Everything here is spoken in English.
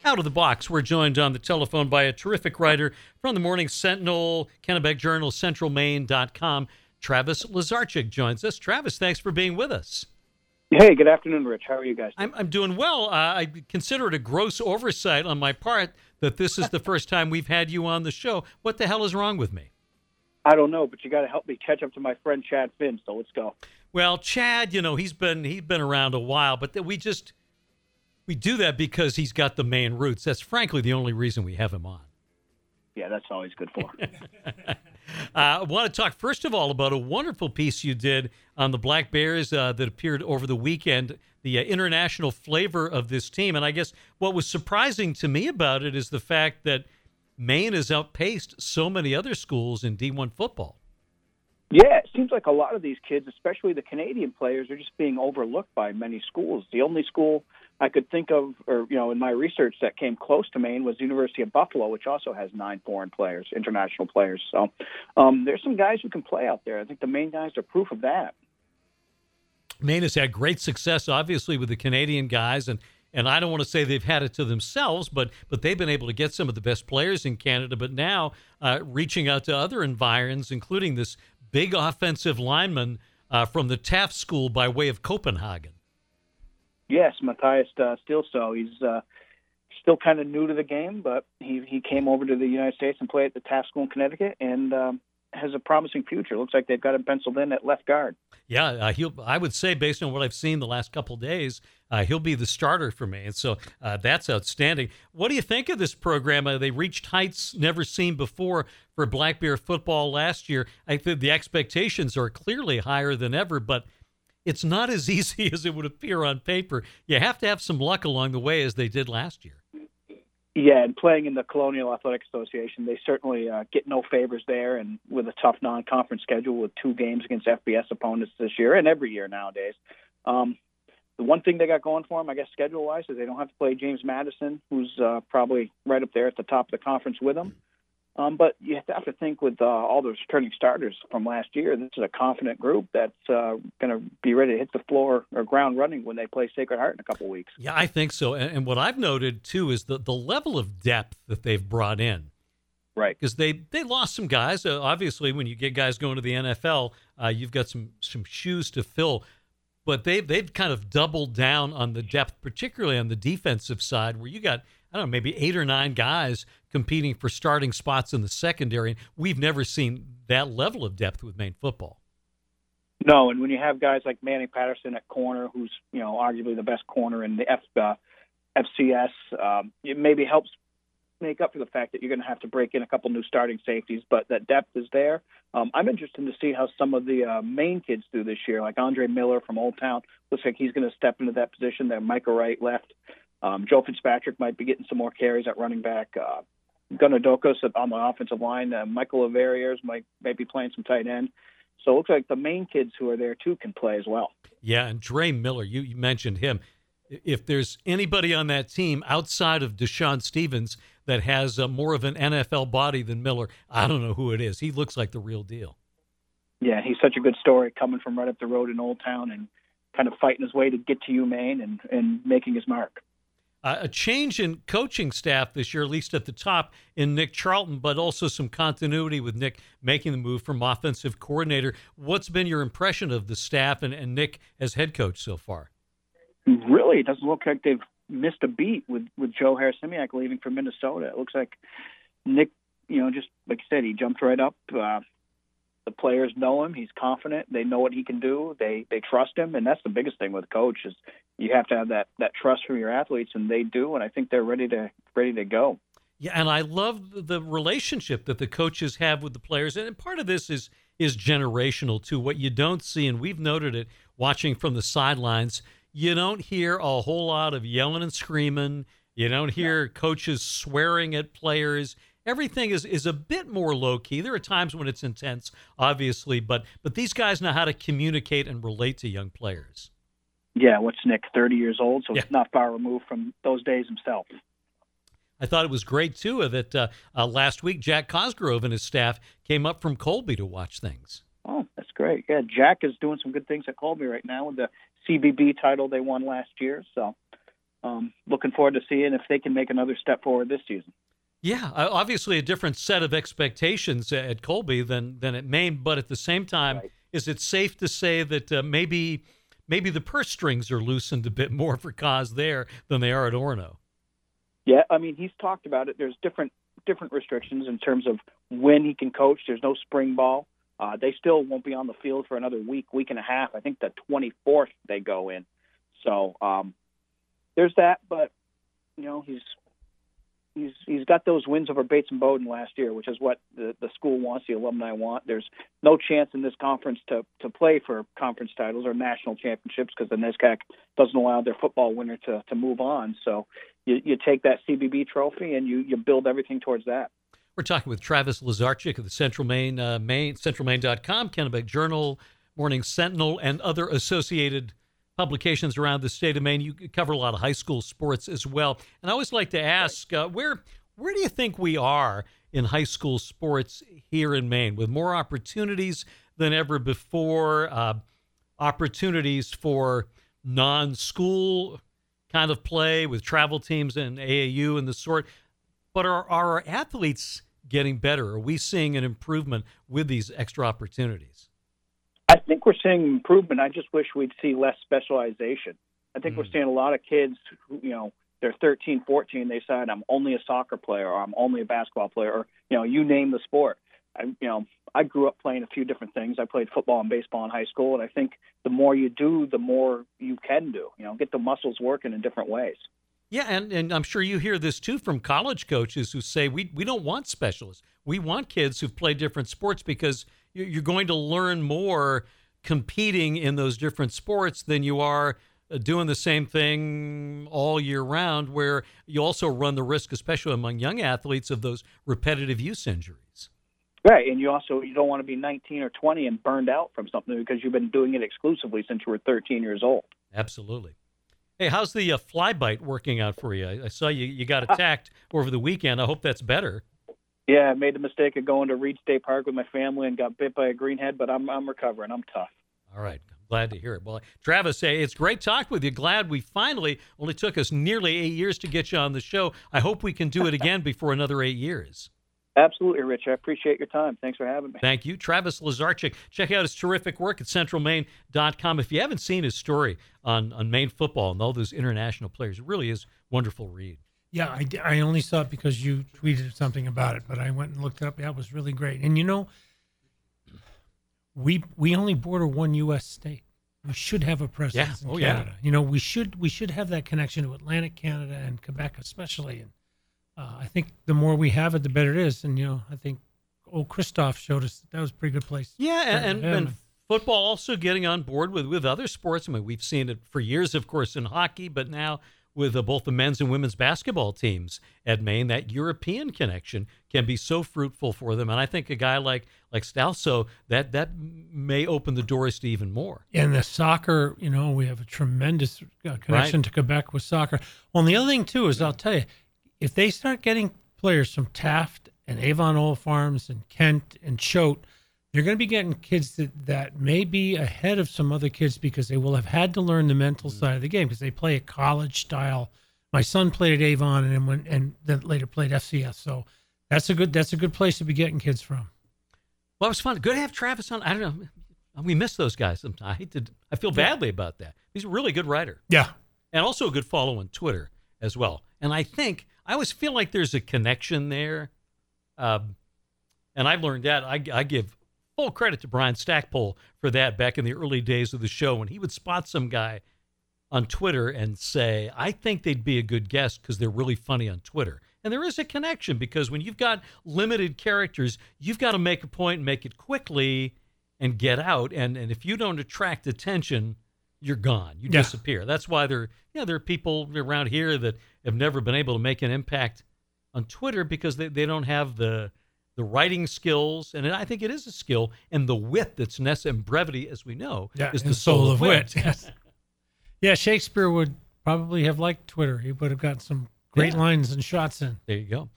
Out of the Box. We're joined on the telephone by a terrific writer from the Morning Sentinel, Kennebec Journal, centralmaine.com. Travis Lazarchik joins us. Travis, thanks for being with us. Hey, good afternoon, Rich. How are you guys doing? I'm doing well. I consider it a gross oversight on my part that this is the first time we've had you on the show. What the hell is wrong with me? I don't know, but you got to help me catch up to my friend Chad Finn, so let's go. Well, Chad, he's been around a while, but we do that because he's got the Maine roots. That's frankly the only reason we have him on. Yeah, that's always good for. I want to talk, first of all, about a wonderful piece you did on the Black Bears that appeared over the weekend, the international flavor of this team. And I guess what was surprising to me about it is the fact that Maine has outpaced so many other schools in D1 football. Yeah, it seems like a lot of these kids, especially the Canadian players, are just being overlooked by many schools. The only school I could think of, or in my research that came close to Maine was the University of Buffalo, which also has 9 foreign players, international players. So there's some guys who can play out there. I think the Maine guys are proof of that. Maine has had great success, obviously, with the Canadian guys, and I don't want to say they've had it to themselves, but they've been able to get some of the best players in Canada, but now reaching out to other environs, including this big offensive lineman from the Taft School by way of Copenhagen. Yes, Matthias Stilso. He's still kind of new to the game, but he came over to the United States and played at the Taft School in Connecticut and has a promising future. Looks like they've got him penciled in at left guard. Yeah, I would say, based on what I've seen the last couple of days, he'll be the starter for me. And so that's outstanding. What do you think of this program? They reached heights never seen before for Black Bear football last year. I think the expectations are clearly higher than ever, but it's not as easy as it would appear on paper. You have to have some luck along the way, as they did last year. Yeah, and playing in the Colonial Athletic Association, they certainly get no favors there, and with a tough non-conference schedule with 2 games against FBS opponents this year and every year nowadays. The one thing they got going for them, I guess, schedule-wise, is they don't have to play James Madison, who's probably right up there at the top of the conference with them. But you have to think with all those returning starters from last year, this is a confident group that's going to be ready to hit the floor or ground running when they play Sacred Heart in a couple of weeks. Yeah, I think so. And what I've noted, too, is the level of depth that they've brought in. Right. Because they lost some guys. Obviously, when you get guys going to the NFL, you've got some shoes to fill. But they've kind of doubled down on the depth, particularly on the defensive side, where you got, I don't know, maybe 8 or 9 guys competing for starting spots in the secondary. And we've never seen that level of depth with Maine football. No, and when you have guys like Manny Patterson at corner, who's arguably the best corner in the FCS, it maybe helps make up for the fact that you're going to have to break in a couple new starting safeties, but that depth is there. I'm interested to see how some of the Maine kids do this year, like Andre Miller from Old Town. Looks like he's going to step into that position that Micah Wright left. Joe Fitzpatrick might be getting some more carries at running back. Gunnar Dokos on the offensive line. Michael Averiers might be playing some tight end. So it looks like the Maine kids who are there, too, can play as well. Yeah, and Dre Miller, you mentioned him. If there's anybody on that team outside of Deshaun Stevens that has more of an NFL body than Miller, I don't know who it is. He looks like the real deal. Yeah, he's such a good story, coming from right up the road in Old Town and kind of fighting his way to get to UMaine and making his mark. A change in coaching staff this year, at least at the top, in Nick Charlton, but also some continuity with Nick making the move from offensive coordinator. What's been your impression of the staff and Nick as head coach so far? Really, it doesn't look like they've missed a beat with Joe Harasimiak leaving for Minnesota. It looks like Nick, just like you said, he jumped right up. The players know him. He's confident. They know what he can do. They trust him, and that's the biggest thing with a coach is you have to have that trust from your athletes, and they do. And I think they're ready to go. Yeah, and I love the relationship that the coaches have with the players, and part of this is generational too. What you don't see, and we've noted it watching from the sidelines, you don't hear a whole lot of yelling and screaming. You don't hear coaches swearing at players. Everything is a bit more low-key. There are times when it's intense, obviously, but these guys know how to communicate and relate to young players. Yeah, what's Nick, 30 years old, so yeah. He's not far removed from those days himself. I thought it was great, too, that last week Jack Cosgrove and his staff came up from Colby to watch things. Oh, that's great. Yeah, Jack is doing some good things at Colby right now with the CBB title they won last year, so looking forward to seeing if they can make another step forward this season. Yeah, obviously a different set of expectations at Colby than at Maine, but at the same time, Right. is it safe to say that maybe the purse strings are loosened a bit more for Kaz there than they are at Orono? Yeah, I mean, he's talked about it. There's different restrictions in terms of when he can coach. There's no spring ball. They still won't be on the field for another week and a half. I think the 24th they go in. So there's that, but he's got those wins over Bates and Bowdoin last year, which is what the school wants, the alumni want. There's no chance in this conference to play for conference titles or national championships because the NESCAC doesn't allow their football winner to move on. So you take that CBB trophy and you build everything towards that. We're talking with Travis Lazarchik of the Central Maine, centralmaine.com, Kennebec Journal, Morning Sentinel, and other associated publications around the state of Maine. You cover a lot of high school sports as well. And I always like to ask, where do you think we are in high school sports here in Maine, with more opportunities than ever before, opportunities for non-school kind of play with travel teams and AAU and the sort? But are our athletes getting better? Are we seeing an improvement with these extra opportunities? I think we're seeing improvement. I just wish we'd see less specialization. I think we're seeing a lot of kids who, they're 13, 14, they decide I'm only a soccer player or I'm only a basketball player or, you name the sport. I grew up playing a few different things. I played football and baseball in high school, and I think the more you do, the more you can do. Get the muscles working in different ways. Yeah, and I'm sure you hear this too from college coaches who say we don't want specialists. We want kids who've played different sports because you're going to learn more competing in those different sports than you are doing the same thing all year round, where you also run the risk, especially among young athletes, of those repetitive use injuries. Right, and you don't want to be 19 or 20 and burned out from something because you've been doing it exclusively since you were 13 years old. Absolutely. Hey, how's the fly bite working out for you? I saw you got attacked over the weekend. I hope that's better. Yeah, I made the mistake of going to Reed State Park with my family and got bit by a greenhead, but I'm recovering. I'm tough. All right. Glad to hear it. Well, Travis, it's great talking with you. Glad we finally, only took us nearly 8 years to get you on the show. I hope we can do it again before another 8 years. Absolutely, Rich. I appreciate your time. Thanks for having me. Thank you. Travis Lazarchik. Check out his terrific work at centralmaine.com. If you haven't seen his story on Maine football and all those international players, it really is a wonderful read. Yeah, I only saw it because you tweeted something about it, but I went and looked it up. Yeah, it was really great. And we only border one U.S. state. We should have a presence in Canada. Yeah. We should have that connection to Atlantic Canada and Quebec especially. And I think the more we have it, the better it is. And I think old Christoph showed us that was a pretty good place. Yeah, and football also getting on board with other sports. I mean, we've seen it for years, of course, in hockey, but now with both the men's and women's basketball teams at Maine, that European connection can be so fruitful for them. And I think a guy like Stalso, that may open the doors to even more. And the soccer, we have a tremendous connection to Quebec with soccer. Well, and the other thing, too, is I'll tell you, if they start getting players from Taft and Avon Oil Farms and Kent and Choate, they're going to be getting kids that may be ahead of some other kids because they will have had to learn the mental side of the game because they play a college style. My son played at Avon and then later played FCS. So that's a good place to be getting kids from. Well, it was fun. Good to have Travis on. I don't know. We miss those guys sometimes. I feel badly about that. He's a really good writer. Yeah. And also a good follow on Twitter as well. And I always feel like there's a connection there. And I've learned that. I give full credit to Brian Stackpole for that back in the early days of the show when he would spot some guy on Twitter and say, I think they'd be a good guest because they're really funny on Twitter. And there is a connection because when you've got limited characters, you've got to make a point and make it quickly and get out. And if you don't attract attention, you're gone. You disappear. That's why there are people around here that have never been able to make an impact on Twitter because they don't have the writing skills, and I think it is a skill, and the wit that's necessary, and brevity, as we know, is the soul of wit. Yes. Yeah, Shakespeare would probably have liked Twitter. He would have gotten some great lines and shots in. There you go.